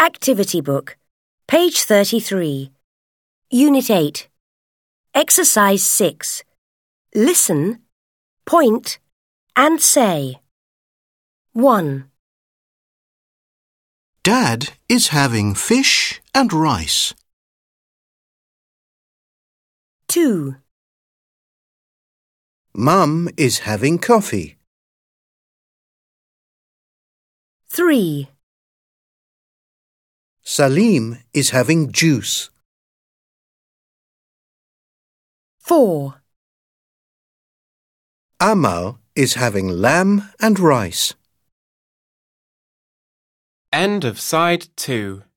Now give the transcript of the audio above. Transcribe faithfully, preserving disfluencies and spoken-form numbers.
Activity Book, page thirty-three, Unit eight, Exercise six. Listen, point, and say. one. Dad is having fish and rice. two. Mum is having coffee. three. Salim is having juice. four. Amal is having lamb and rice. End of side two.